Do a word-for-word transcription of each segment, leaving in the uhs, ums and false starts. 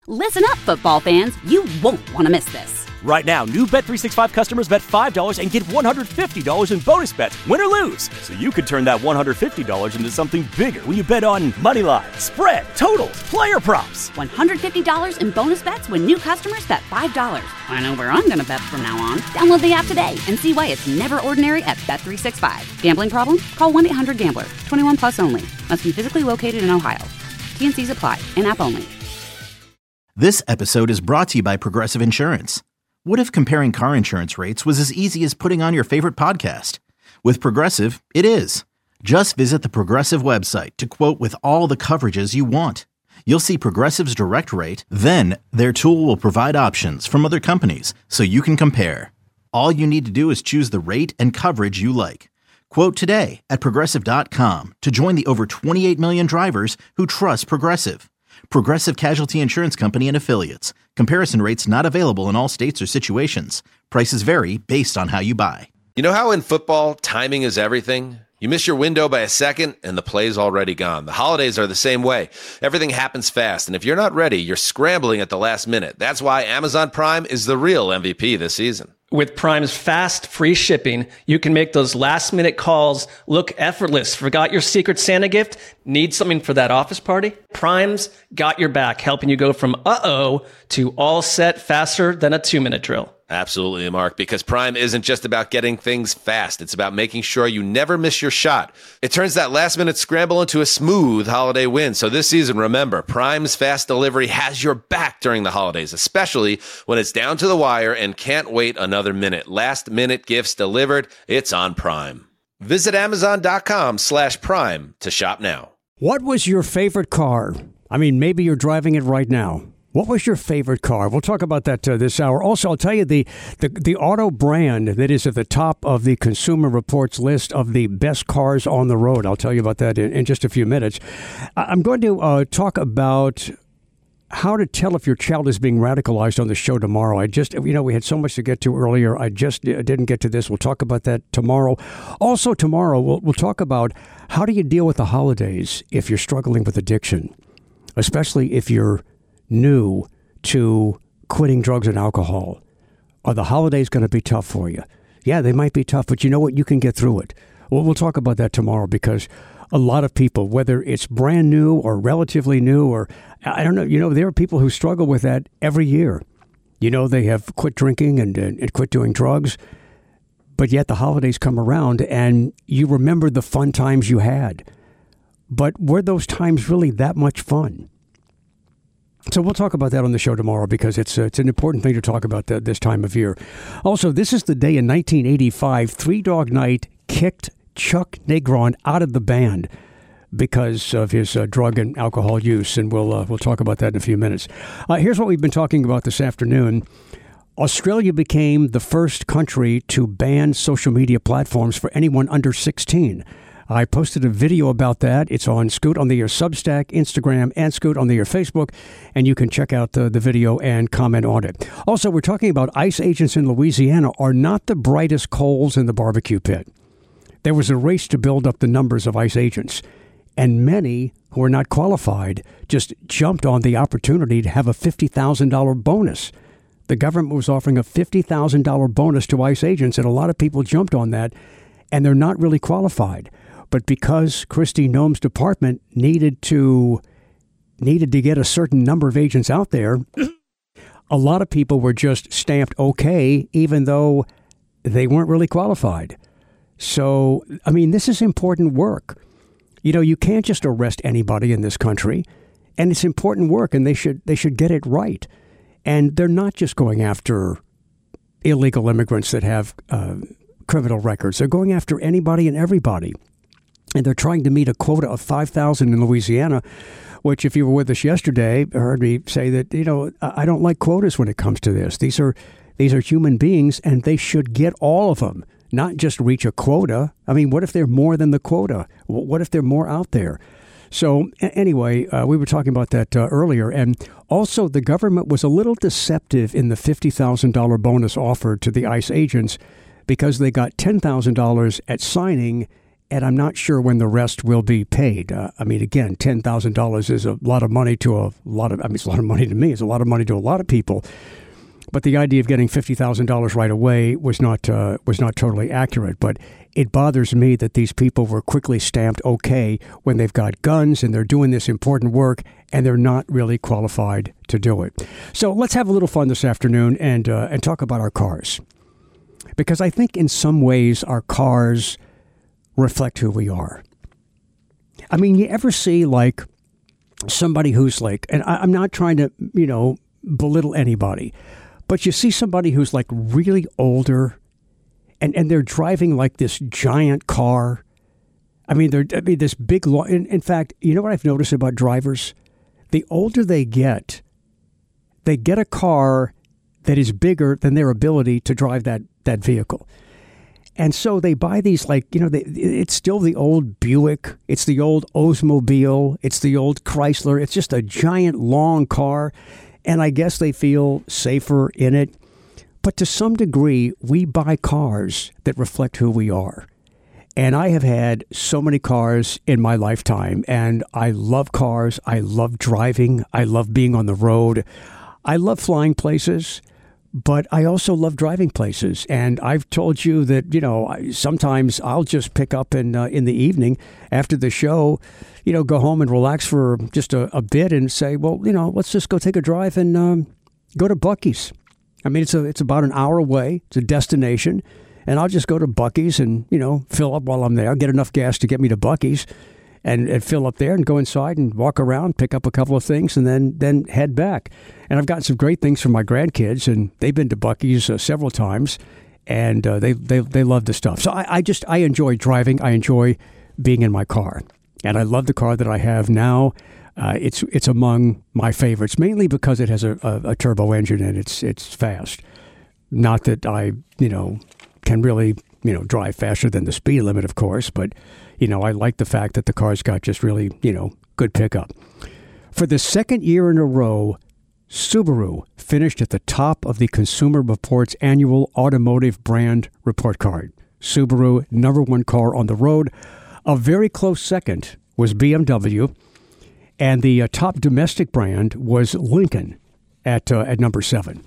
Listen up, football fans. You won't want to miss this. Right now, new Bet three sixty-five customers bet five dollars and get one hundred fifty dollars in bonus bets, win or lose. So you could turn that one hundred fifty dollars into something bigger when you bet on money line, spread, totals, player props. one hundred fifty dollars in bonus bets when new customers bet five dollars. I know where I'm going to bet from now on. Download the app today and see why it's never ordinary at Bet three sixty-five. Gambling problem? Call one eight hundred gambler. twenty-one plus only. Must be physically located in Ohio. T N Cs apply. In-app only. This episode is brought to you by Progressive Insurance. What if comparing car insurance rates was as easy as putting on your favorite podcast? With Progressive, it is. Just visit the Progressive website to quote with all the coverages you want. You'll see Progressive's direct rate, then their tool will provide options from other companies so you can compare. All you need to do is choose the rate and coverage you like. Quote today at Progressive dot com to join the over twenty-eight million drivers who trust Progressive. Progressive Casualty Insurance Company and Affiliates. Comparison rates not available in all states or situations. Prices vary based on how you buy. You know how in football, timing is everything? You miss your window by a second, and the play's already gone. The holidays are the same way. Everything happens fast, and if you're not ready, you're scrambling at the last minute. That's why Amazon Prime is the real M V P this season. With Prime's fast, free shipping, you can make those last-minute calls look effortless. Forgot your Secret Santa gift? Need something for that office party? Prime's got your back, helping you go from uh-oh to all set faster than a two-minute drill. Absolutely, Mark, because Prime isn't just about getting things fast. It's about making sure you never miss your shot. It turns that last-minute scramble into a smooth holiday win. So this season, remember, Prime's fast delivery has your back during the holidays, especially when it's down to the wire and can't wait another minute. Last-minute gifts delivered, it's on Prime. Visit Amazon.com slash Prime to shop now. What was your favorite car? I mean, maybe you're driving it right now. What was your favorite car? We'll talk about that uh, this hour. Also, I'll tell you the, the the auto brand that is at the top of the Consumer Reports list of the best cars on the road. I'll tell you about that in, in just a few minutes. I'm going to uh, talk about how to tell if your child is being radicalized on the show tomorrow. I just, you know, we had so much to get to earlier. I just didn't get to this. We'll talk about that tomorrow. Also, tomorrow, we'll, we'll talk about how do you deal with the holidays if you're struggling with addiction, especially if you're new to quitting drugs and alcohol. Are the holidays going to be tough for you? Yeah, they might be tough, but you know what? You can get through it. Well, we'll talk about that tomorrow because a lot of people, whether it's brand new or relatively new, or I don't know, you know, there are people who struggle with that every year. You know, they have quit drinking and, and, and quit doing drugs, but yet the holidays come around and you remember the fun times you had. But were those times really that much fun? So we'll talk about that on the show tomorrow because it's uh, it's an important thing to talk about the, this time of year. Also, this is the day in nineteen eighty-five, Three Dog Night kicked Chuck Negron out of the band because of his uh, drug and alcohol use, and we'll uh, we'll talk about that in a few minutes. Uh, here's what we've been talking about this afternoon. Australia became the first country to ban social media platforms for anyone under sixteen. I posted a video about that. It's on Scoot on the Air Substack, Instagram, and Scoot on the Air Facebook, and you can check out the, the video and comment on it. Also, we're talking about ICE agents in Louisiana are not the brightest coals in the barbecue pit. There was a race to build up the numbers of ICE agents, and many who are not qualified just jumped on the opportunity to have a fifty thousand dollars bonus. The government was offering a fifty thousand dollars bonus to ICE agents, and a lot of people jumped on that, and they're not really qualified. But because Kristi Noem's department needed to needed to get a certain number of agents out there, a lot of people were just stamped okay, even though they weren't really qualified. So, I mean, this is important work. You know, you can't just arrest anybody in this country, and it's important work, and they should they should get it right. And they're not just going after illegal immigrants that have uh, criminal records. They're going after anybody and everybody. And they're trying to meet a quota of five thousand in Louisiana, which if you were with us yesterday, heard me say that, you know, I don't like quotas when it comes to this. These are these are human beings, and they should get all of them, not just reach a quota. I mean, what if they're more than the quota? What if they're more out there? So anyway, uh, we were talking about that uh, earlier. And also the government was a little deceptive in the fifty thousand dollars bonus offered to the ICE agents because they got ten thousand dollars at signing and I'm not sure when the rest will be paid. Uh, I mean, again, ten thousand dollars is a lot of money to a lot of, I mean, it's a lot of money to me. It's a lot of money to a lot of people. But the idea of getting fifty thousand dollars right away was not uh, was not totally accurate. But it bothers me that these people were quickly stamped okay when they've got guns and they're doing this important work and they're not really qualified to do it. So let's have a little fun this afternoon and uh, and talk about our cars. Because I think in some ways our cars reflect who we are. I mean, you ever see like somebody who's like, and I, I'm not trying to, you know, belittle anybody, but you see somebody who's like really older and, and they're driving like this giant car. I mean, they're, I mean, this big, long, in, in fact, you know what I've noticed about drivers? The older they get, they get a car that is bigger than their ability to drive that, that vehicle. And so they buy these, like, you know, they, it's still the old Buick. It's the old Oldsmobile. It's the old Chrysler. It's just a giant, long car. And I guess they feel safer in it. But to some degree, we buy cars that reflect who we are. And I have had so many cars in my lifetime. And I love cars. I love driving. I love being on the road. I love flying places. But I also love driving places, and I've told you that, you know, sometimes I'll just pick up in uh, in the evening after the show, you know, go home and relax for just a, a bit and say, well, you know, let's just go take a drive and um, go to Buc-ee's. I mean, it's a it's about an hour away. It's a destination, and I'll just go to Buc-ee's and, you know, fill up while I'm there. I'll get enough gas to get me to Buc-ee's and, and fill up there and go inside and walk around, pick up a couple of things, and then then head back. And I've gotten some great things from my grandkids, and they've been to Buc-ee's uh, several times, and uh, they, they they love the stuff. So I, I just, I enjoy driving. I enjoy being in my car. And I love the car that I have now. Uh, it's it's among my favorites, mainly because it has a, a, a turbo engine and it's it's fast. Not that I, you know, can really, you know, drive faster than the speed limit, of course, but, you know, I like the fact that the car's got just really, you know, good pickup. For the second year in a row, Subaru finished at the top of the Consumer Reports annual automotive brand report card. Subaru, number one car on the road. A very close second was B M W, and the uh, top domestic brand was Lincoln at uh, at number seven.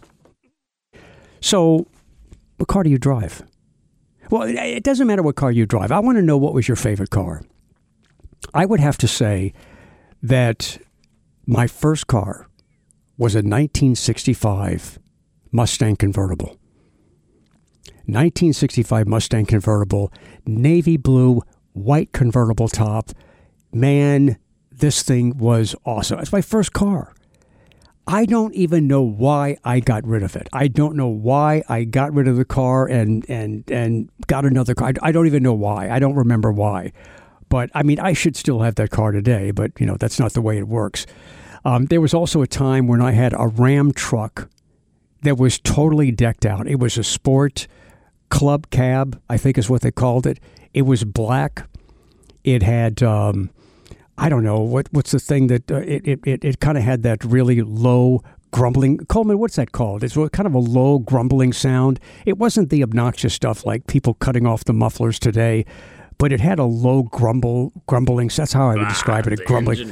So, what car do you drive? Well, it, it doesn't matter what car you drive. I want to know what was your favorite car. I would have to say that my first car was a nineteen sixty-five Mustang convertible. nineteen sixty-five Mustang convertible, navy blue, white convertible top. Man, this thing was awesome. It's my first car. I don't even know why I got rid of it. I don't know why I got rid of the car and and and got another car. I don't even know why. I don't remember why. But, I mean, I should still have that car today, but, you know, that's not the way it works. Um, there was also a time when I had a Ram truck that was totally decked out. It was a sport club cab, I think is what they called it. It was black. It had, um, I don't know, what what's the thing that, uh, it, it, it, it kind of had that really low grumbling. Coleman, what's that called? It's kind of a low grumbling sound. It wasn't the obnoxious stuff like people cutting off the mufflers today, but it had a low grumble, grumbling. That's how I would describe ah, it, a grumbling.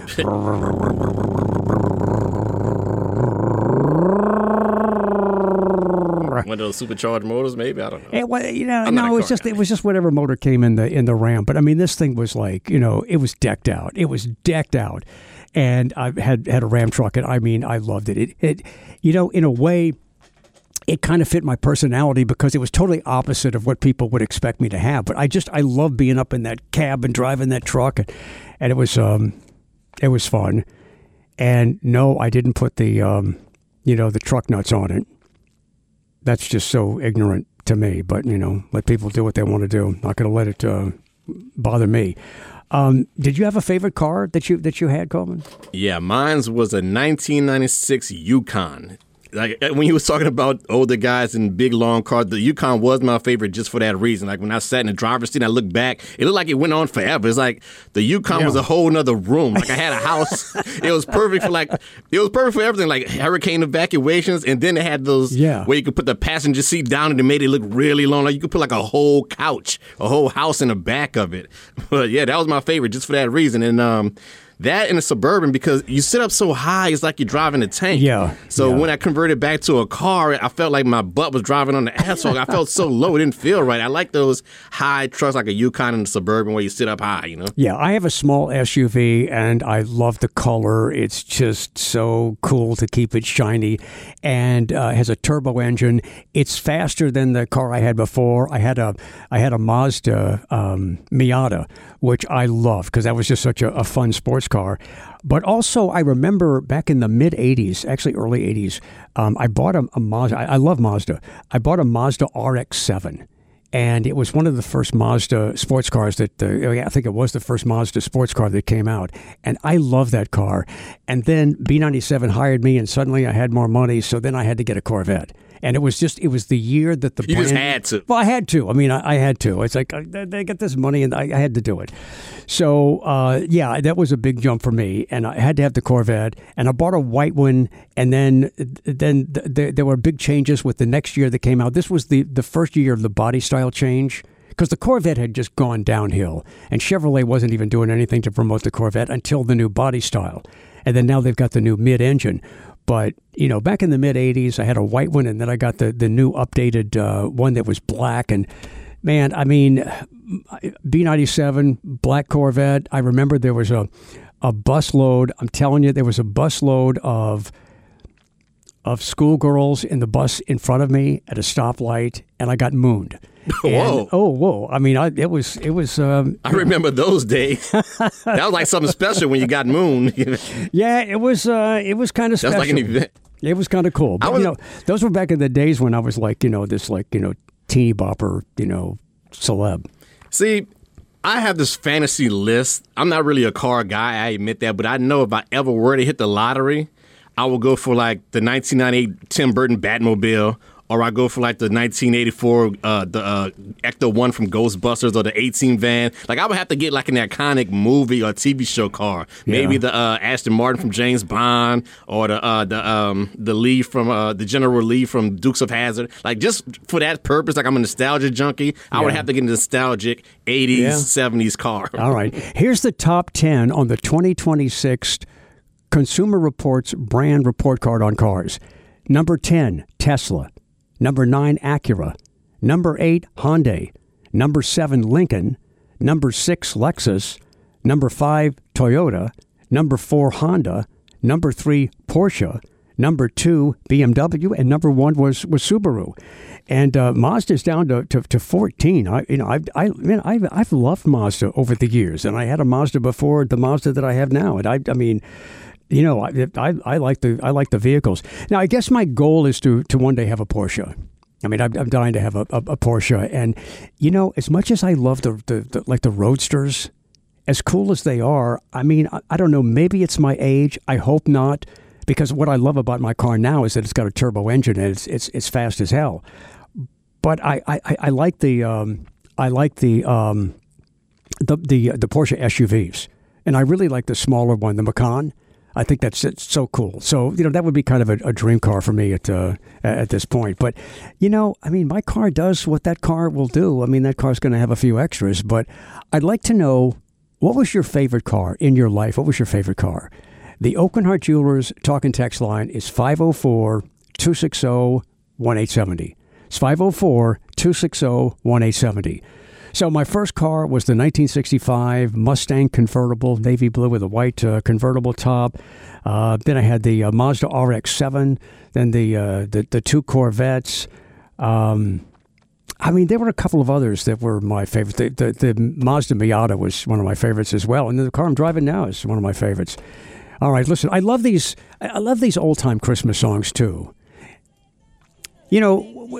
One of those supercharged motors, maybe, I don't know. It was, you know, no, it was just guy. it was just whatever motor came in the in the Ram. But I mean, this thing was like, you know, it was decked out. It was decked out, and I had had a Ram truck, and I mean, I loved it. It, it you know, in a way, it kind of fit my personality because it was totally opposite of what people would expect me to have. But I just I love being up in that cab and driving that truck, and, and it was um, it was fun. And no, I didn't put the um, you know, the truck nuts on it. That's just so ignorant to me, but, you know, let people do what they want to do. Not going to let it uh, bother me. Um, did you have a favorite car that you that you had, Coleman? Yeah, mine was a nineteen ninety-six Yukon. like when you was talking about older guys in big long cars, the Yukon was my favorite just for that reason. Like when I sat in the driver's seat, and I looked back, it looked like it went on forever. It's like the Yukon yeah. was a whole nother room. Like I had a house. It was perfect for like it was perfect for everything, like hurricane evacuations, and then it had those yeah. where you could put the passenger seat down and it made it look really long. Like you could put like a whole couch, a whole house in the back of it. But yeah, that was my favorite just for that reason. And um. That in a Suburban, because you sit up so high, it's like you're driving a tank. Yeah. So yeah. when I converted back to a car, I felt like my butt was driving on the asphalt. I felt so low. It didn't feel right. I like those high trucks like a Yukon and a Suburban where you sit up high, you know? Yeah, I have a small S U V, and I love the color. It's just so cool to keep it shiny, and uh, has a turbo engine. It's faster than the car I had before. I had a I had a Mazda um, Miata, which I loved because that was just such a, a fun sports car. But also, I remember back in the mid eighties, actually early eighties, um, I bought a, a Mazda. I, I love Mazda. I bought a Mazda R X seven. And it was one of the first Mazda sports cars that, uh, I think it was the first Mazda sports car that came out. And I love that car. And then B ninety-seven hired me, and suddenly I had more money, so then I had to get a Corvette. And it was just, it was the year that the You brand, just had to. Well, I had to. I mean, I, I had to. It's like, I, they get this money, and I, I had to do it. So, uh, yeah, that was a big jump for me. And I had to have the Corvette. And I bought a white one. And then then th- th- there were big changes with the next year that came out. This was the, the first year of the body style change, because the Corvette had just gone downhill. And Chevrolet wasn't even doing anything to promote the Corvette until the new body style. And then now they've got the new mid-engine. But, you know, back in the mid-eighties, I had a white one, and then I got the, the new updated uh, one that was black. And, man, I mean, B ninety-seven, black Corvette. I remember there was a, a busload. I'm telling you, there was a busload of of schoolgirls in the bus in front of me at a stoplight, and I got mooned. Whoa! And, oh, whoa! I mean, I, it was it was. Um, I remember those days. That was like something special when you got mooned. Yeah, it was. Uh, it was kind of special. That's like an event. It was kind of cool. But, was, you know, those were back in the days when I was like, you know, this like, you know, teeny bopper, you know, celeb. See, I have this fantasy list. I'm not really a car guy, I admit that, but I know if I ever were to hit the lottery, I would go for like the nineteen ninety-eight Tim Burton Batmobile, or I go for like the nineteen eighty-four uh, the uh, Ecto one from Ghostbusters, or the eighteen van. Like I would have to get like an iconic movie or T V show car. Maybe yeah. the uh, Aston Martin from James Bond, or the uh, the um, the Lee from uh, the General Lee from Dukes of Hazzard. Like just for that purpose, like I'm a nostalgia junkie. I yeah. would have to get a nostalgic eighties, yeah. seventies car. All right, here's the top ten on the twenty twenty-six Consumer Reports brand report card on cars. Number ten, Tesla. Number nine, Acura. Number eight, Hyundai. Number seven, Lincoln. Number six, Lexus. Number five, Toyota. Number four, Honda. Number three, Porsche. Number two, B M W. And number one was, was Subaru. And uh, Mazda's down to, to, to fourteen. I you know I I man I've I've loved Mazda over the years, and I had a Mazda before the Mazda that I have now, and I I mean. You know, I, I I like the I like the vehicles. Now, I guess my goal is to to one day have a Porsche. I mean, I'm, I'm dying to have a, a, a Porsche. And you know, as much as I love the, the, the like the Roadsters, as cool as they are, I mean, I, I don't know. Maybe it's my age. I hope not, because what I love about my car now is that it's got a turbo engine and it's it's it's fast as hell. But I I, I like the um, I like the um, the the the Porsche S U Vs, and I really like the smaller one, the Macan. I think that's it's so cool. So, you know, that would be kind of a, a dream car for me at uh, at this point. But, you know, I mean, my car does what that car will do. I mean, that car's going to have a few extras. But I'd like to know, what was your favorite car in your life? What was your favorite car? The Oakland Heart Jewelers talk and text line is five oh four, two six zero, one eight seven zero. It's five oh four, two six zero, one eight seven zero. So my first car was the nineteen sixty-five Mustang convertible, navy blue with a white uh, convertible top. Uh, then I had the uh, Mazda R X seven, then the uh, the, the two Corvettes. Um, I mean, there were a couple of others that were my favorites. The, the, the Mazda Miata was one of my favorites as well, and the car I'm driving now is one of my favorites. All right, listen, I love these. I love these old time Christmas songs too. You know. W-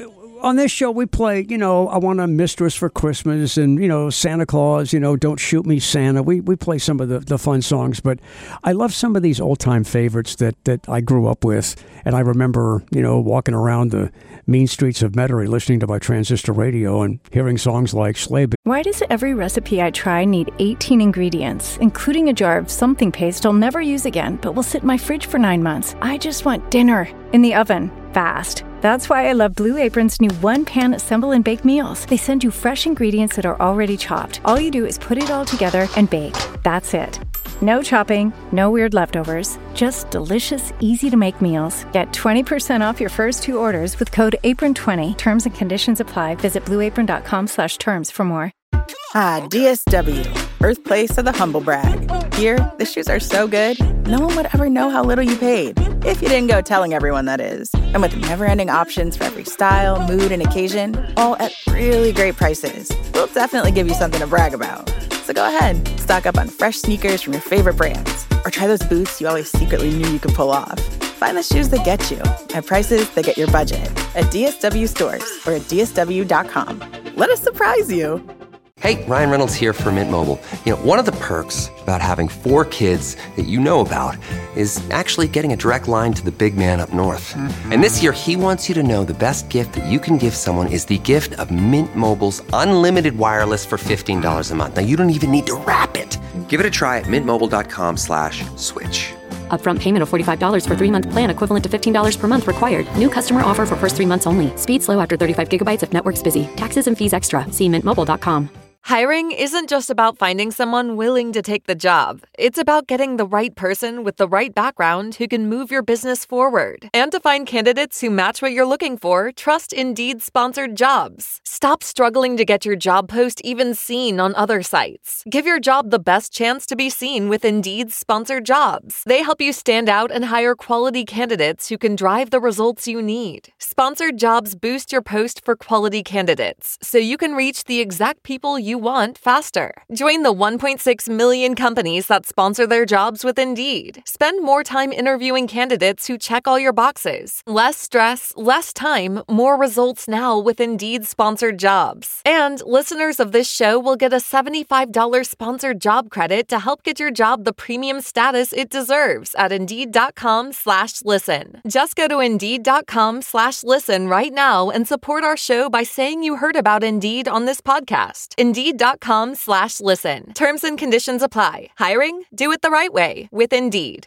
on this show, we play, you know, I Want a Mistress for Christmas and, you know, Santa Claus, you know, Don't Shoot Me, Santa. We we play some of the, the fun songs, but I love some of these old-time favorites that, that I grew up with. And I remember, you know, walking around the mean streets of Metairie listening to my transistor radio and hearing songs like Sleigh Bells. Why does every recipe I try need eighteen ingredients, including a jar of something paste I'll never use again, but will sit in my fridge for nine months? I just want dinner in the oven, fast. That's why I love Blue Apron's new one-pan assemble and bake meals. They send you fresh ingredients that are already chopped. All you do is put it all together and bake. That's it. No chopping, no weird leftovers, just delicious, easy-to-make meals. Get twenty percent off your first two orders with code apron twenty. Terms and conditions apply. Visit blueapron.com slash terms for more. Ah, D S W, birthplace of the humble brag. Here, the shoes are so good, no one would ever know how little you paid. If you didn't go telling everyone, that is. And with never-ending options for every style, mood, and occasion, all at really great prices, we'll definitely give you something to brag about. So go ahead, stock up on fresh sneakers from your favorite brands, or try those boots you always secretly knew you could pull off. Find the shoes that get you at prices that get your budget at D S W stores or at D S W dot com. Let us surprise you. Hey, Ryan Reynolds here for Mint Mobile. You know, one of the perks about having four kids that you know about is actually getting a direct line to the big man up north. Mm-hmm. And this year, he wants you to know the best gift that you can give someone is the gift of Mint Mobile's unlimited wireless for fifteen dollars a month. Now, you don't even need to wrap it. Give it a try at mintmobile.com slash switch. Upfront payment of forty-five dollars for three-month plan equivalent to fifteen dollars per month required. New customer offer for first three months only. Speed slow after thirty-five gigabytes if network's busy. Taxes and fees extra. See mint mobile dot com. Hiring isn't just about finding someone willing to take the job. It's about getting the right person with the right background who can move your business forward. And to find candidates who match what you're looking for, trust Indeed-sponsored jobs. Stop struggling to get your job post even seen on other sites. Give your job the best chance to be seen with Indeed-sponsored jobs. They help you stand out and hire quality candidates who can drive the results you need. Sponsored jobs boost your post for quality candidates, so you can reach the exact people you want faster. Join the one point six million companies that sponsor their jobs with Indeed. Spend more time interviewing candidates who check all your boxes. Less stress, less time, more results now with Indeed-sponsored jobs. And listeners of this show will get a seventy-five dollars sponsored job credit to help get your job the premium status it deserves at Indeed.com slash listen. Just go to Indeed.com slash listen right now and support our show by saying you heard about Indeed on this podcast. Indeed.com slash listen. Terms and conditions apply. Hiring? Do it the right way with Indeed.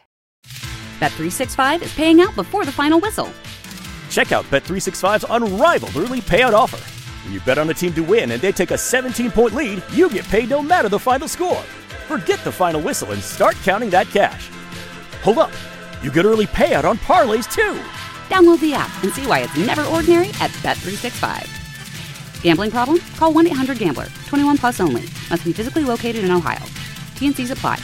Bet three sixty-five is paying out before the final whistle. Check out Bet three sixty-five's unrivaled early payout offer. When you bet on a team to win and they take a seventeen-point lead, you get paid no matter the final score. Forget the final whistle and start counting that cash. Hold up. You get early payout on parlays, too. Download the app and see why it's never ordinary at Bet three sixty-five. Gambling problem? Call one eight hundred gambler. twenty-one plus only. Must be physically located in Ohio. T and C's apply.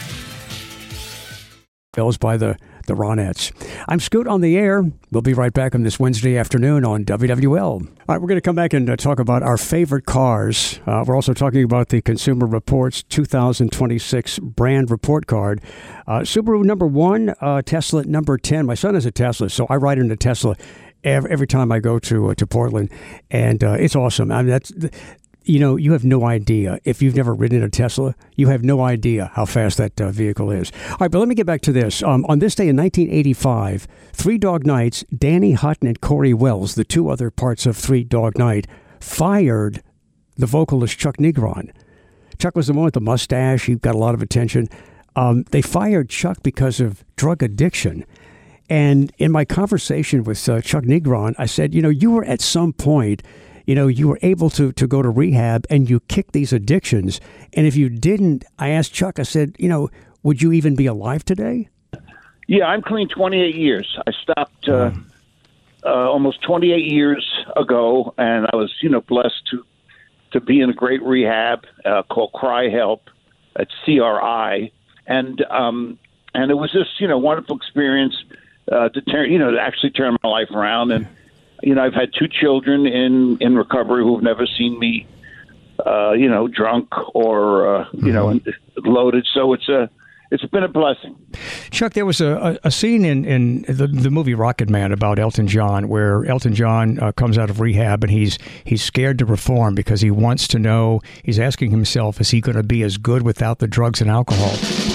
Bills by the, the Ronettes. I'm Scoot on the air. We'll be right back on this Wednesday afternoon on W W L. All right, we're going to come back and uh, talk about our favorite cars. Uh, we're also talking about the Consumer Reports two thousand twenty-six brand report card. Uh, Subaru number one, uh, Tesla number ten. My son has a Tesla, so I ride in a Tesla every, every time I go to uh, to Portland, and uh, it's awesome. I mean, that's you know, you have no idea. If you've never ridden a Tesla, you have no idea how fast that uh, vehicle is. All right, but let me get back to this. Um, on this day in nineteen eighty-five, Three Dog Nights, Danny Hutton and Corey Wells, the two other parts of Three Dog Night, fired the vocalist Chuck Negron. Chuck was the one with the mustache. He got a lot of attention. Um, they fired Chuck because of drug addiction. And in my conversation with uh, Chuck Negron, I said, you know, you were at some point, you know, you were able to, to go to rehab and you kicked these addictions. And if you didn't, I asked Chuck, I said, you know, would you even be alive today? Yeah, I'm clean twenty-eight years. I stopped uh, mm. uh, almost twenty-eight years ago, and I was, you know, blessed to to be in a great rehab uh, called Cry Help at C R I. And um, and it was just, you know, wonderful experience uh, to turn, you know, to actually turn my life around. And, you know, I've had two children in, in recovery who've never seen me, uh, you know, drunk or, uh, you mm-hmm. know, loaded. So it's a, it's been a blessing. Chuck, there was a, a scene in, in the, the movie Rocket Man about Elton John where Elton John uh, comes out of rehab and he's he's scared to perform because he wants to know, he's asking himself, is he going to be as good without the drugs and alcohol?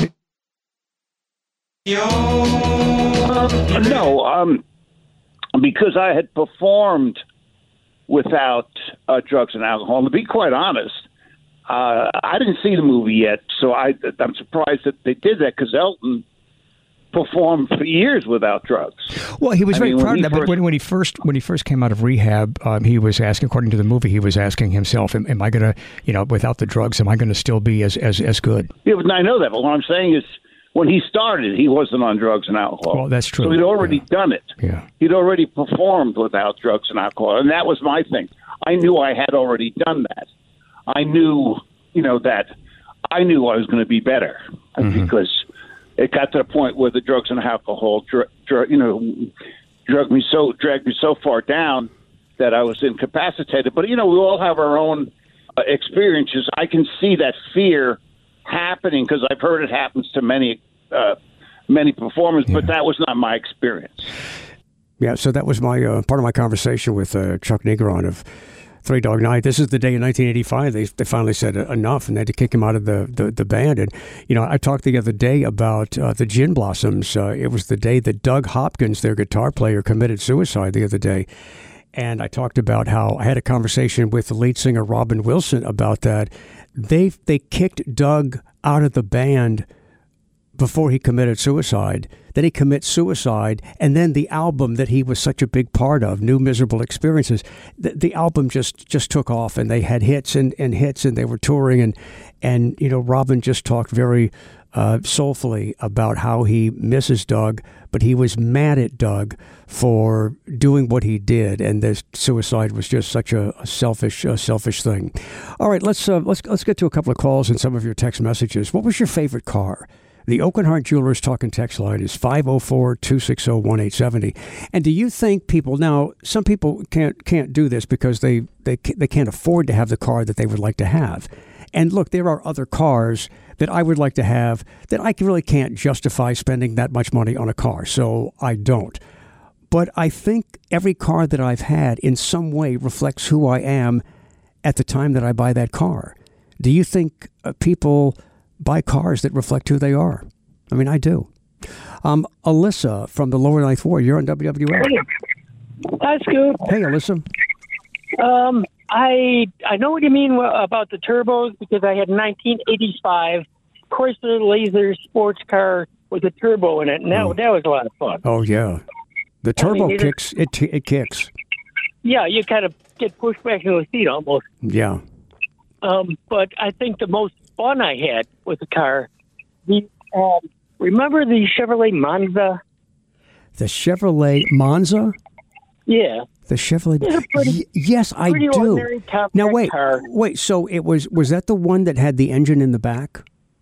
Uh, no, um, because I had performed without uh, drugs and alcohol. And to be quite honest, Uh, I didn't see the movie yet, so I, I'm surprised that they did that because Elton performed for years without drugs. Well, he was I very mean, proud of when he that. But first- when, when he first when he first came out of rehab, um, he was asking, according to the movie, he was asking himself, "Am, am I going to, you know, without the drugs, am I going to still be as, as as good?" Yeah, but I know that. But what I'm saying is, when he started, he wasn't on drugs and alcohol. Well, that's true. So he'd already yeah. done it. Yeah. He'd already performed without drugs and alcohol, and that was my thing. I knew I had already done that. I knew. You know, that I knew I was going to be better mm-hmm. because it got to the point where the drugs and alcohol, dr- dr- you know, drug me so dragged me so far down that I was incapacitated. But you know, we all have our own uh, experiences. I can see that fear happening because I've heard it happens to many, uh, many performers. Yeah. But that was not my experience. Yeah, so that was my uh, part of my conversation with uh, Chuck Negron of Three Dog Night. This is the day in nineteen eighty-five they they finally said enough, and they had to kick him out of the, the, the band. And, you know, I talked the other day about uh, the Gin Blossoms. Uh, it was the day that Doug Hopkins, their guitar player, committed suicide the other day. And I talked about how I had a conversation with the lead singer, Robin Wilson, about that. They, they kicked Doug out of the band before he committed suicide. Then he commits suicide, and then the album that he was such a big part of, New Miserable Experiences, the, the album just, just took off, and they had hits and, and hits, and they were touring, and, and you know, Robin just talked very uh, soulfully about how he misses Doug, but he was mad at Doug for doing what he did, and this suicide was just such a, a selfish, uh, selfish thing. All right, let's uh, let's let's get to a couple of calls and some of your text messages. What was your favorite car? The Oakenhart Jewelers Talking Text line is five oh four, two six oh, one eight seven oh. And do you think people, now, some people can't can't do this because they, they, they can't afford to have the car that they would like to have. And look, there are other cars that I would like to have that I really can't justify spending that much money on a car, so I don't. But I think every car that I've had in some way reflects who I am at the time that I buy that car. Do you think uh, people buy cars that reflect who they are? I mean, I do. Um, Alyssa from the Lower Ninth Ward, you're on W W L. Hi, Scoop. Hey, Alyssa. Um, I I know what you mean about the turbos because I had a nineteen eighty-five Chrysler Laser sports car with a turbo in it, and that, oh. that was a lot of fun. Oh, yeah. The turbo I mean, kicks, it, t- it kicks. Yeah, you kind of get pushed back into the seat almost. Yeah. Um, but I think the most fun I had with the car, the um, remember the Chevrolet Monza? The Chevrolet Monza? Yeah. The Chevrolet. Pretty, y- yes, I pretty do. ordinary compact Now wait, car. wait. So it was was that the one that had the engine in the back?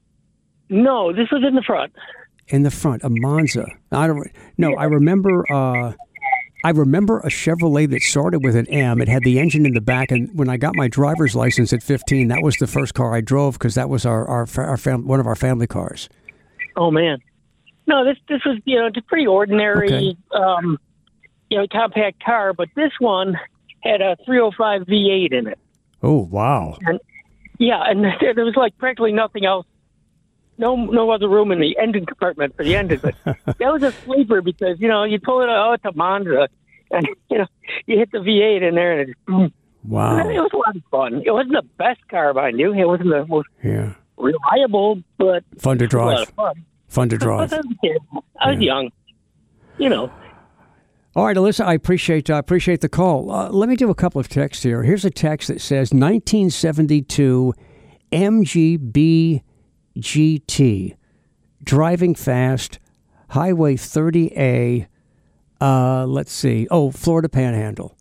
No, this was in the front. In the front, a Monza. I don't. No, yeah. I remember. Uh, I remember a Chevrolet that started with an M. It had the engine in the back, and when I got my driver's license at fifteen, that was the first car I drove because that was our our, our fam- one of our family cars. Oh man, no, this this was you know it's a pretty ordinary Okay. um, you know compact car, but this one had a three oh five V eight in it. Oh wow! And, yeah, and there, there was like practically nothing else. No, no other room in the engine compartment for the engine, but that was a sleeper because you know you pull it out, oh, it's a Monza, and you know you hit the V eight in there, and it just, wow, it was a lot of fun. It wasn't the best car, mind you. It wasn't the most yeah. reliable, but fun to it was a lot drive. of fun. Fun to drive. I was a kid. I was Yeah. young, you know. All right, Alyssa, I appreciate I appreciate the call. Uh, let me do a couple of texts here. Here's a text that says nineteen seventy-two M G B G T, driving fast, Highway thirty A, uh, let's see, oh, Florida Panhandle,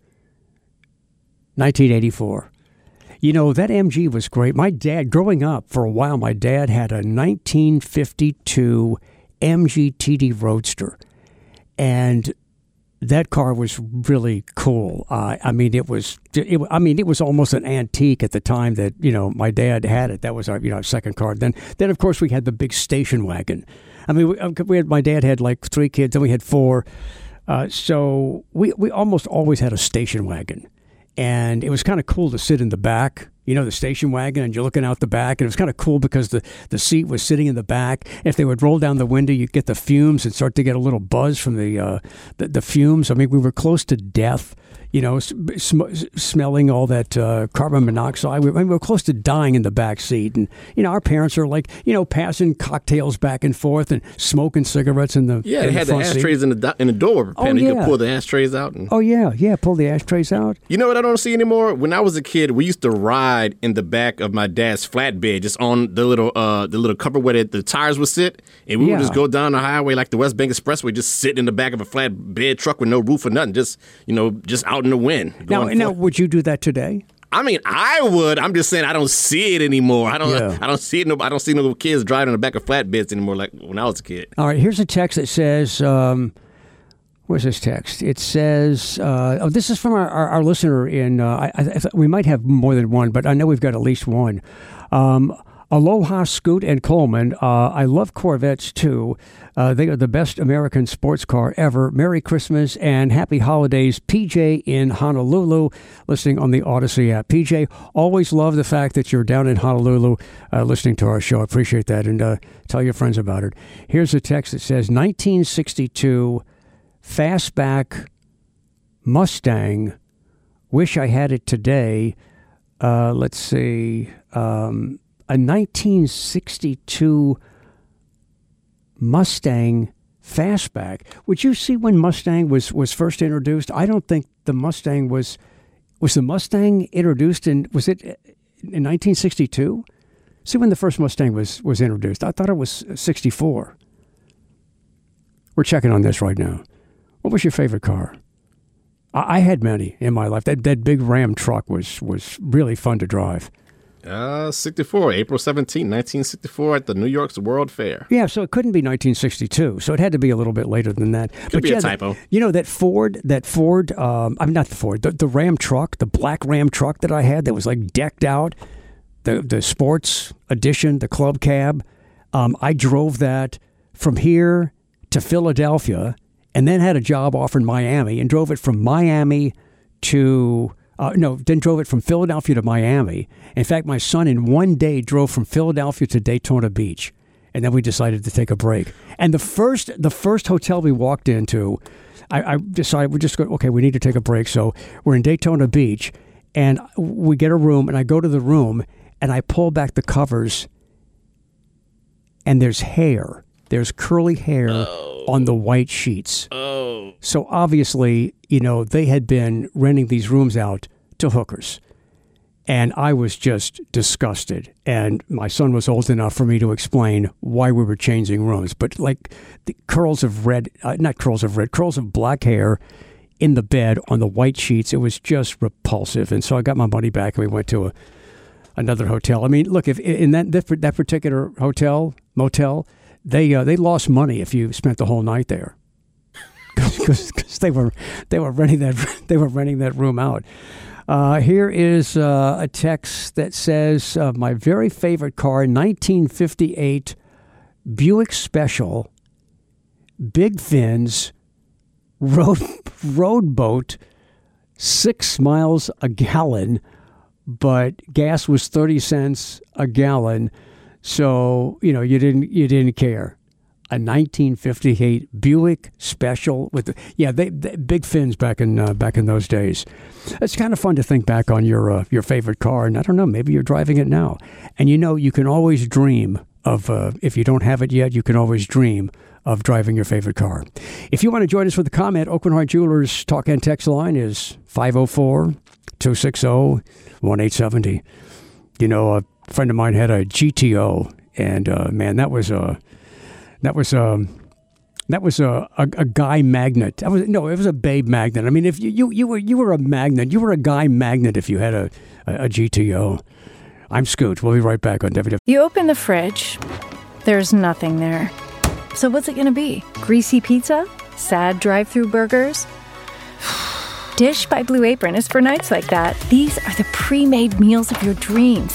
nineteen eighty-four. You know, that M G was great. My dad, growing up for a while, my dad had a nineteen fifty-two M G T D Roadster. And that car was really cool. Uh, I mean, it was. It, I mean, it was almost an antique at the time that you know my dad had it. That was our you know our second car. Then, then of course we had the big station wagon. I mean, we, we had my dad had like three kids, and we had four. Uh, so we we almost always had a station wagon, and it was kind of cool to sit in the back. You know, the station wagon, and you're looking out the back, and it was kind of cool because the, the seat was sitting in the back. If they would roll down the window, you'd get the fumes and start to get a little buzz from the uh, the, the fumes. I mean, we were close to death, you know, sm- smelling all that uh, carbon monoxide. We, I mean, we were close to dying in the back seat. And, you know, our parents are like, you know, passing cocktails back and forth and smoking cigarettes in the Yeah, in they the had the front ashtrays seat. in the do- in the door. Oh, and you yeah. could pull the ashtrays out. And... Oh, yeah, yeah, pull the ashtrays out. You know what I don't see anymore? When I was a kid, we used to ride in the back of my dad's flatbed, just on the little uh, the little cover where the, the tires would sit, and we Yeah. would just go down the highway like the West Bank Expressway, just sit in the back of a flatbed truck with no roof or nothing, just you know, just out in the wind. Now, going now, forth. would you do that today? I mean, I would. I'm just saying, I don't see it anymore. I don't. Yeah. I don't see it. No, I don't see no kids driving in the back of flatbeds anymore, like when I was a kid. All right, here's a text that says, um, where's this text? It says, uh, oh, this is from our, our, our listener in, uh, I, I, th- we might have more than one, but I know we've got at least one. Um, Aloha, Scoot, and Coleman. Uh, I love Corvettes, too. Uh, they are the best American sports car ever. Merry Christmas and happy holidays. P J in Honolulu, listening on the Odyssey app. P J, always love the fact that you're down in Honolulu uh, listening to our show. I appreciate that, and uh, tell your friends about it. Here's a text that says, nineteen sixty-two Fastback Mustang. Wish I had it today. Uh, let's see. Um, a nineteen sixty-two Mustang Fastback. Would you see when Mustang was, was first introduced? I don't think the Mustang was... Was the Mustang introduced in... Was it in nineteen sixty-two? See when the first Mustang was, was introduced. I thought it was sixty-four. We're checking on this right now. What was your favorite car? I, I had many in my life. That that big Ram truck was was really fun to drive. Uh, sixty-four, April seventeenth, nineteen sixty-four, at the New York's World Fair. Yeah, so it couldn't be nineteen sixty-two. So it had to be a little bit later than that. Could but be yeah, a typo. The, you know that Ford, that Ford. Um, I'm not the Ford. The, the Ram truck, the black Ram truck that I had that was like decked out. The the sports edition, the club cab. Um, I drove that from here to Philadelphia, and then had a job offer in Miami, and drove it from Miami to. Uh, no, then drove it from Philadelphia to Miami. In fact, my son in one day drove from Philadelphia to Daytona Beach, and then we decided to take a break. And the first, the first hotel we walked into, I, I decided we just go, okay, we need to take a break. So we're in Daytona Beach, and we get a room, and I go to the room, and I pull back the covers, and there's hair. There's curly hair oh. on the white sheets. Oh. So obviously, you know, they had been renting these rooms out to hookers. And I was just disgusted. And my son was old enough for me to explain why we were changing rooms. But like the curls of red, uh, not curls of red, curls of black hair in the bed on the white sheets, it was just repulsive. And so I got my money back and we went to a, another hotel. I mean, look, if in that that particular hotel, motel, they uh, they lost money if you spent the whole night there. Because they were they were renting that they were renting that room out. Uh, here is uh, a text that says, uh, "My very favorite car, nineteen fifty-eight Buick Special, big fins, road road boat, six miles a gallon, but gas was thirty cents a gallon, so you know you didn't you didn't care." A nineteen fifty-eight Buick Special with the, yeah, they, they big fins back in uh, back in those days. It's kind of fun to think back on your uh, your favorite car, and I don't know, maybe you're driving it now. And you know, you can always dream of uh, if you don't have it yet, you can always dream of driving your favorite car. If you want to join us for the comment, Oakland Heart Jewelers talk and text line is five oh four, two six zero, one eight seven zero. You know, a friend of mine had a G T O, and uh, man, that was a That was a that was a, a, a guy magnet. That was no, it was a babe magnet. I mean, if you, you, you were you were a magnet, you were a guy magnet if you had a, a, a G T O. I'm Scoot. We'll be right back on W W. You open the fridge, there's nothing there. So what's it going to be? Greasy pizza? Sad drive-through burgers? Dish by Blue Apron is for nights like that. These are the pre-made meals of your dreams.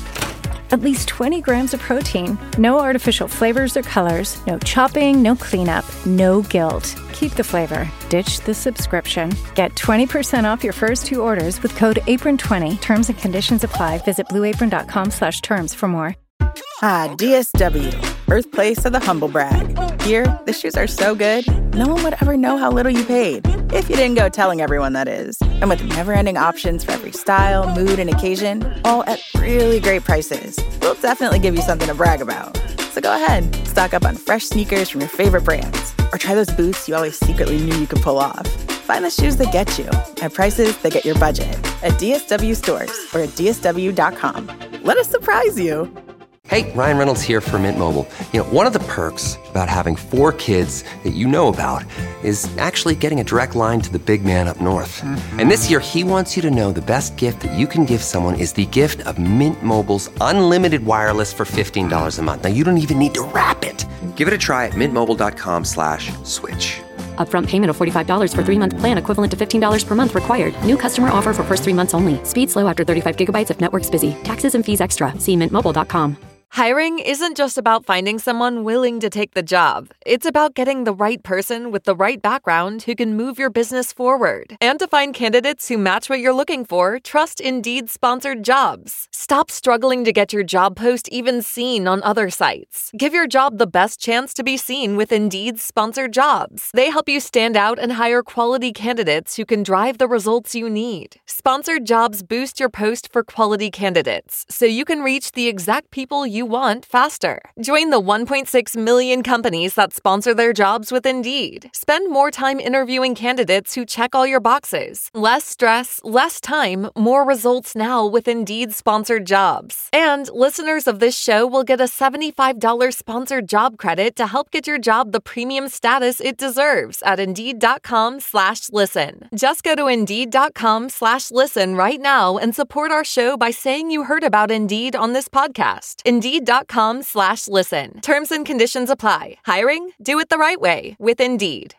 At least twenty grams of protein, no artificial flavors or colors, no chopping, no cleanup, no guilt. Keep the flavor. Ditch the subscription. Get twenty percent off your first two orders with code apron twenty. Terms and conditions apply. Visit blueapron.com slash terms for more. Ah, D S W, birthplace of the humble brag. Here, the shoes are so good, no one would ever know how little you paid. If you didn't go telling everyone, that is. And with never-ending options for every style, mood, and occasion, all at really great prices, we'll definitely give you something to brag about. So go ahead, stock up on fresh sneakers from your favorite brands, or try those boots you always secretly knew you could pull off. Find the shoes that get you at prices that get your budget at D S W stores or at D S W dot com. Let us surprise you. Hey, Ryan Reynolds here for Mint Mobile. You know, one of the perks about having four kids that you know about is actually getting a direct line to the big man up north. Mm-hmm. And this year, he wants you to know the best gift that you can give someone is the gift of Mint Mobile's unlimited wireless for fifteen dollars a month. Now, you don't even need to wrap it. Give it a try at mintmobile.com slash switch. Upfront payment of forty-five dollars for three-month plan equivalent to fifteen dollars per month required. New customer offer for first three months only. Speed slow after thirty-five gigabytes if network's busy. Taxes and fees extra. See mint mobile dot com. Hiring isn't just about finding someone willing to take the job. It's about getting the right person with the right background who can move your business forward. And to find candidates who match what you're looking for, trust Indeed sponsored jobs. Stop struggling to get your job post even seen on other sites. Give your job the best chance to be seen with Indeed sponsored jobs. They help you stand out and hire quality candidates who can drive the results you need. Sponsored jobs boost your post for quality candidates, so you can reach the exact people you want faster. Join the one point six million companies that sponsor their jobs with Indeed. Spend more time interviewing candidates who check all your boxes. Less stress, less time, more results now with Indeed sponsored jobs. And listeners of this show will get a seventy-five dollars sponsored job credit to help get your job the premium status it deserves at Indeed.com slash listen. Just go to Indeed.com slash listen right now and support our show by saying you heard about Indeed on this podcast. Indeed.com slash listen. Terms and conditions apply. Hiring? Do it the right way with Indeed.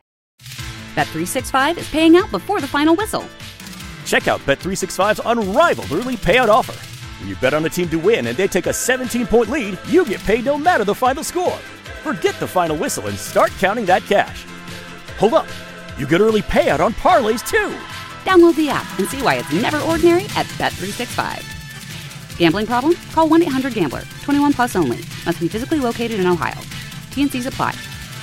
Bet three sixty-five is paying out before the final whistle. Check out Bet three sixty-five's unrivaled early payout offer. When you bet on a team to win and they take a seventeen-point lead, you get paid no matter the final score. Forget the final whistle and start counting that cash. Hold up. You get early payout on parlays, too. Download the app and see why it's never ordinary at Bet three sixty-five. Gambling problem? Call one eight hundred gambler. twenty-one plus only. Must be physically located in Ohio. T and C's apply.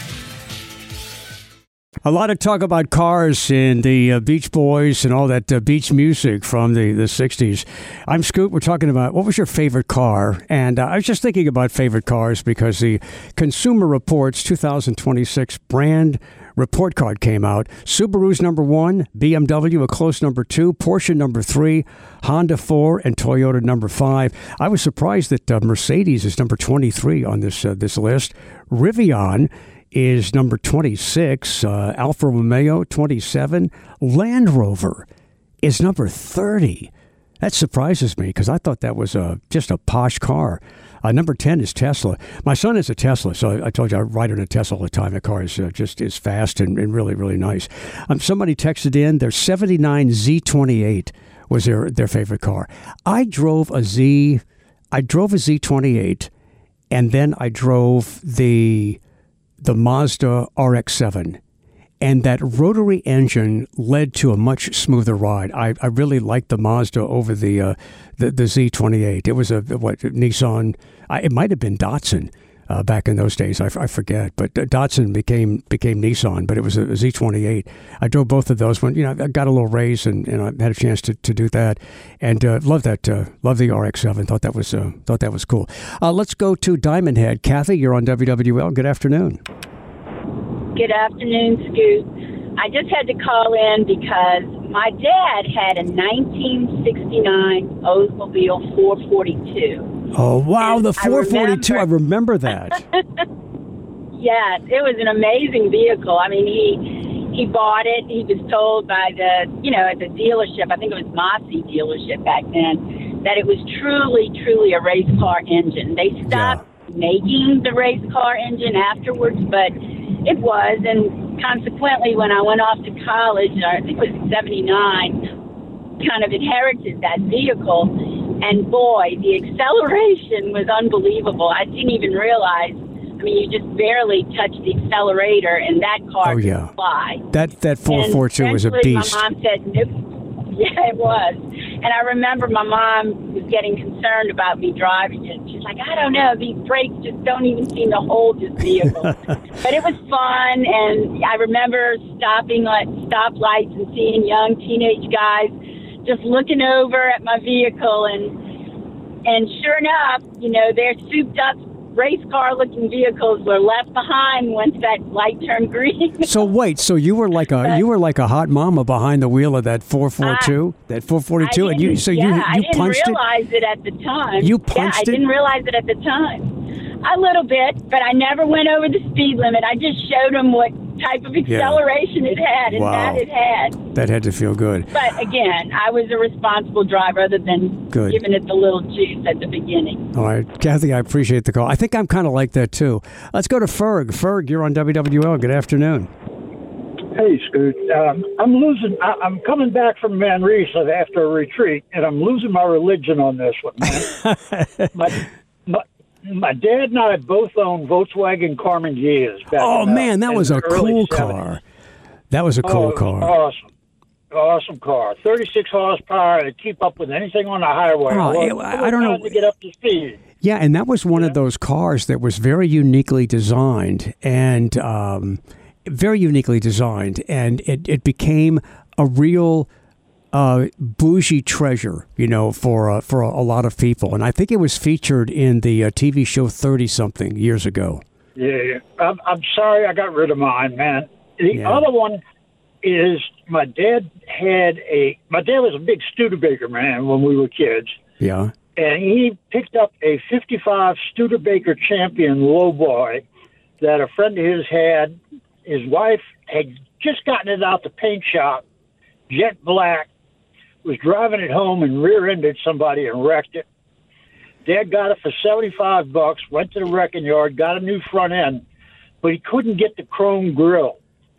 A lot of talk about cars and the uh, Beach Boys and all that uh, beach music from the, the sixties. I'm Scoot. We're talking about what was your favorite car? And uh, I was just thinking about favorite cars because the Consumer Reports twenty twenty-six brand report card came out. Subaru's number one, B M W a close number two, Porsche number three, Honda four, and Toyota number five. I was surprised that uh, Mercedes is number twenty-three on this uh, this list. Rivian is number twenty-six, uh, Alfa Romeo twenty-seven, Land Rover is number thirty. That surprises me because I thought that was a, just a posh car. Uh, number ten is Tesla. My son is a Tesla, so I, I told you I ride in a Tesla all the time. The car is uh, just is fast and, and really, really nice. Um, somebody texted in their seventy-nine Z twenty-eight was their, their favorite car. I drove a Z, I drove a Z twenty-eight, and then I drove the the Mazda R X seven. And that rotary engine led to a much smoother ride. I, I really liked the Mazda over the uh, the, the Z twenty-eight. It was a what Nissan. I, it might have been Datsun uh, back in those days. I, I forget, but Datsun became became Nissan. But it was a, a Z twenty-eight. I drove both of those when you know I got a little raise and, and I had a chance to, to do that. And uh, love that. Uh, love the R X seven. Thought that was uh, thought that was cool. Uh, let's go to Diamond Head. Kathy, you're on W W L. Good afternoon. Good afternoon, Scoot. I just had to call in because my dad had a nineteen sixty-nine Oldsmobile four forty-two. Oh, wow, the four forty-two. I remember, I remember that. Yes, it was an amazing vehicle. I mean, he he bought it. He was told by the, you know, at the dealership, I think it was Mossy dealership back then, that it was truly, truly a race car engine. They stopped yeah. making the race car engine afterwards, but it was, and consequently, when I went off to college, I think it was seventy-nine, kind of inherited that vehicle. And boy, the acceleration was unbelievable. I didn't even realize. I mean, you just barely touched the accelerator, and that car oh, yeah. could fly. That that four forty-two was a beast. My mom said, nope. Yeah, it was. And I remember my mom was getting concerned about me driving it. She's like, I don't know, these brakes just don't even seem to hold this vehicle. But it was fun, and I remember stopping at stoplights and seeing young teenage guys just looking over at my vehicle, and and sure enough, you know, their souped up race car looking vehicles were left behind once that light turned green. So wait, so you were like a but, you were like a hot mama behind the wheel of that four forty-two, uh, that four forty-two, and you so yeah, you you I didn't punched realize it? it at the time. You punched yeah, I it? didn't realize it at the time. A little bit, but I never went over the speed limit. I just showed them what type of acceleration yeah. it had, and wow. that it had. That had to feel good. But again, I was a responsible driver other than good. giving it the little juice at the beginning. All right, Kathy, I appreciate the call. I think I'm kind of like that too. Let's go to Ferg. Ferg, you're on W W L. Good afternoon. Hey, Scoot. Um, I'm losing. I, I'm coming back from Manresa after a retreat, and I'm losing my religion on this one, man. my, my, my dad and I both owned Volkswagen Carmen Gias. Back Oh, in, uh, man, that was a cool car. That was a cool oh, car. Awesome. Awesome car. thirty-six horsepower to keep up with anything on the highway. Oh, I, it, I don't know. To get up to speed. Yeah, and that was one yeah. of those cars that was very uniquely designed and um, very uniquely designed. And it, it became a real uh, bougie treasure, you know, for, uh, for a, a lot of people. And I think it was featured in the uh, T V show thirty-something years ago. Yeah, I'm, I'm sorry I got rid of mine, man. The yeah. other one is my dad had a, my dad was a big Studebaker man when we were kids. Yeah. And he picked up a fifty-five Studebaker Champion lowboy that a friend of his had. His wife had just gotten it out the paint shop, jet black, was driving it home and rear-ended somebody and wrecked it. Dad got it for seventy-five bucks, went to the wrecking yard, got a new front end, but he couldn't get the chrome grill.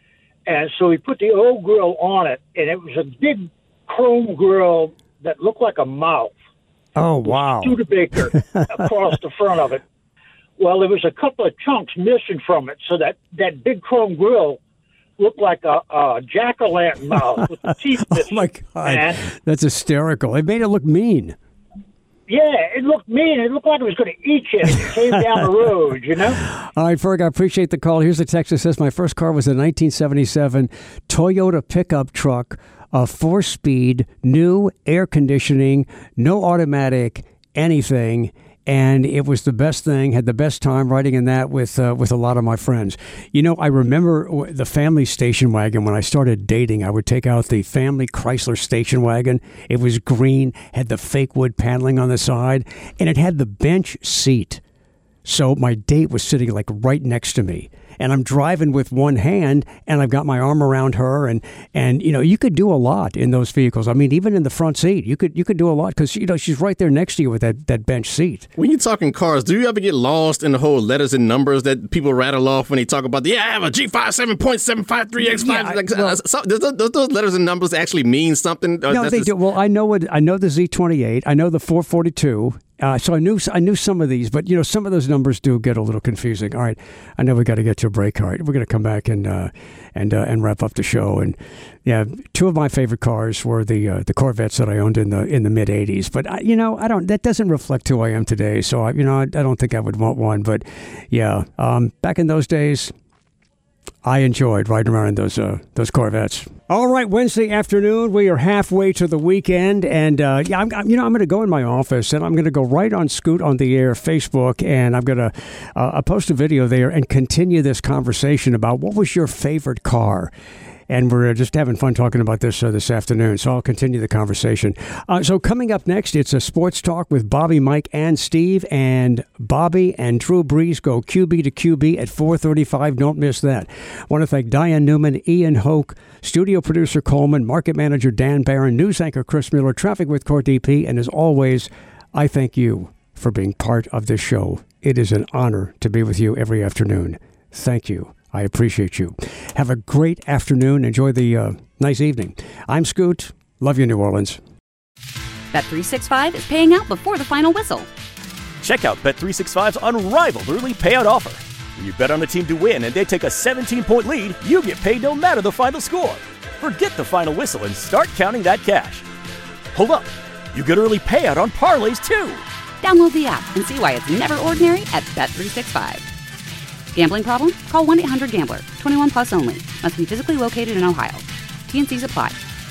And so he put the old grill on it, and it was a big chrome grill that looked like a mouth. Oh, wow. Studebaker across the front of it. Well, there was a couple of chunks missing from it, so that, that big chrome grill looked like a, a jack-o'-lantern mouth with the teeth missing. Oh, my God. Man. That's hysterical. It made it look mean. Yeah, it looked mean. It looked like it was going to eat you as it came down the road, you know? All right, Ferg, I appreciate the call. Here's the text that says, my first car was a nineteen seventy-seven Toyota pickup truck, a four-speed, new air conditioning, no automatic, anything. And it was the best thing, had the best time riding in that with uh, with a lot of my friends. You know, I remember the family station wagon. When I started dating, I would take out the family Chrysler station wagon. It was green, had the fake wood paneling on the side, and it had the bench seat. So my date was sitting like right next to me. And I'm driving with one hand, and I've got my arm around her, and, and you know, you could do a lot in those vehicles. I mean, even in the front seat, you could you could do a lot because you know she's right there next to you with that, that bench seat. When you're talking cars, do you ever get lost in the whole letters and numbers that people rattle off when they talk about the yeah, I have a G fifty-seven point seven five three X five? Yeah, like, well, so, does, does those letters and numbers actually mean something? No, they just... do. Well, I know what I know the Z twenty-eight. I know the four forty-two. Uh, so I knew I knew some of these, but you know some of those numbers do get a little confusing. All right, I know we got to get to a break. All right, we're going to come back and uh, and uh, and wrap up the show. And yeah, two of my favorite cars were the uh, the Corvettes that I owned in the in the mid eighties. But I, you know, I don't. That doesn't reflect who I am today. So I, you know, I, I don't think I would want one. But yeah, um, back in those days, I enjoyed riding around in those uh, those Corvettes. All right, Wednesday afternoon, we are halfway to the weekend, and uh, yeah, I'm, I'm you know I'm going to go in my office and I'm going to go right on Scoot on the Air Facebook, and I'm going to uh, post a video there and continue this conversation about what was your favorite car. And we're just having fun talking about this uh, this afternoon, so I'll continue the conversation. Uh, so coming up next, it's a sports talk with Bobby, Mike, and Steve. And Bobby and Drew Brees go Q B to Q B at four thirty-five. Don't miss that. I want to thank Diane Newman, Ian Hoke, studio producer Coleman, market manager Dan Barron, news anchor Chris Miller, traffic with Court D P. And as always, I thank you for being part of this show. It is an honor to be with you every afternoon. Thank you. I appreciate you. Have a great afternoon. Enjoy the uh, nice evening. I'm Scoot. Love you, New Orleans. Bet three sixty-five is paying out before the final whistle. Check out Bet three sixty-five's unrivaled early payout offer. When you bet on a team to win and they take a seventeen-point lead, you get paid no matter the final score. Forget the final whistle and start counting that cash. Hold up. You get early payout on parlays, too. Download the app and see why it's never ordinary at Bet three sixty-five. Gambling problem? Call one eight hundred gambler. twenty-one plus only. Must be physically located in Ohio. T and C's apply.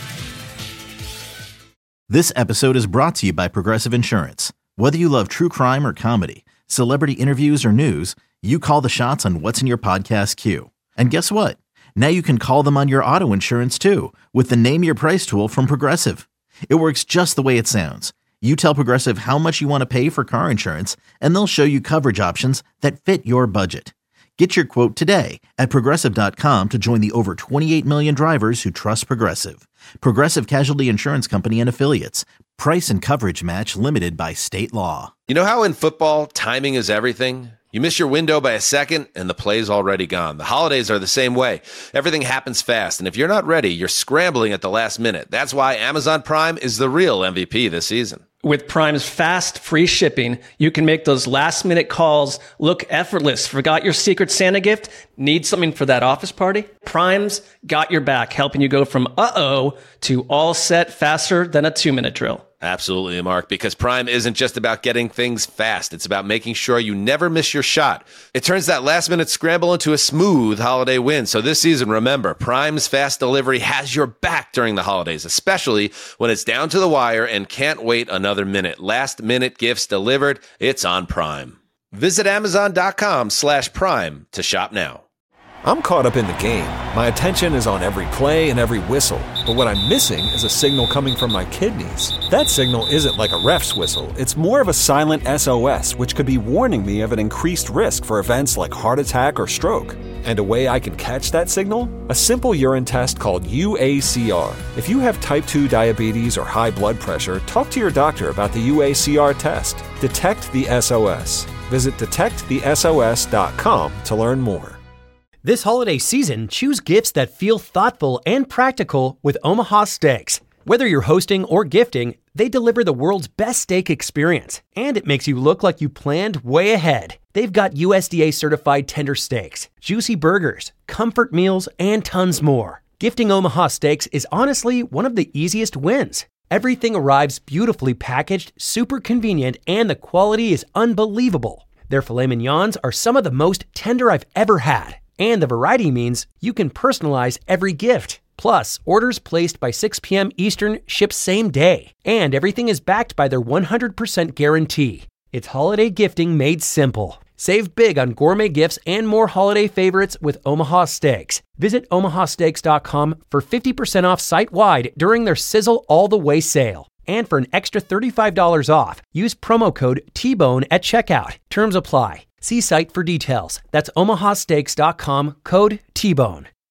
This episode is brought to you by Progressive Insurance. Whether you love true crime or comedy, celebrity interviews or news, you call the shots on what's in your podcast queue. And guess what? Now you can call them on your auto insurance too with the Name Your Price tool from Progressive. It works just the way it sounds. You tell Progressive how much you want to pay for car insurance, and they'll show you coverage options that fit your budget. Get your quote today at Progressive dot com to join the over twenty-eight million drivers who trust Progressive. Progressive Casualty Insurance Company and Affiliates. Price and coverage match limited by state law. You know how in football, timing is everything? You miss your window by a second, and the play's already gone. The holidays are the same way. Everything happens fast, and if you're not ready, you're scrambling at the last minute. That's why Amazon Prime is the real M V P this season. With Prime's fast, free shipping, you can make those last-minute calls look effortless. Forgot your Secret Santa gift? Need something for that office party? Prime's got your back, helping you go from uh-oh to all set faster than a two-minute drill. Absolutely, Mark, because Prime isn't just about getting things fast. It's about making sure you never miss your shot. It turns that last-minute scramble into a smooth holiday win. So this season, remember, Prime's fast delivery has your back during the holidays, especially when it's down to the wire and can't wait another minute. Last-minute gifts delivered, it's on Prime. Visit Amazon.com slash Prime to shop now. I'm caught up in the game. My attention is on every play and every whistle. But what I'm missing is a signal coming from my kidneys. That signal isn't like a ref's whistle. It's more of a silent S O S, which could be warning me of an increased risk for events like heart attack or stroke. And a way I can catch that signal? A simple urine test called U A C R. If you have type two diabetes or high blood pressure, talk to your doctor about the U A C R test. Detect the S O S. Visit detect the S O S dot com to learn more. This holiday season, choose gifts that feel thoughtful and practical with Omaha Steaks. Whether you're hosting or gifting, they deliver the world's best steak experience, and it makes you look like you planned way ahead. They've got U S D A certified tender steaks, juicy burgers, comfort meals, and tons more. Gifting Omaha Steaks is honestly one of the easiest wins. Everything arrives beautifully packaged, super convenient, and the quality is unbelievable. Their filet mignons are some of the most tender I've ever had. And the variety means you can personalize every gift. Plus, orders placed by six p.m. Eastern ship same day. And everything is backed by their one hundred percent guarantee. It's holiday gifting made simple. Save big on gourmet gifts and more holiday favorites with Omaha Steaks. Visit Omaha Steaks dot com for fifty percent off site-wide during their Sizzle All the Way sale. And for an extra thirty-five dollars off, use promo code T bone at checkout. Terms apply. See site for details. That's Omaha Steaks dot com, code T bone.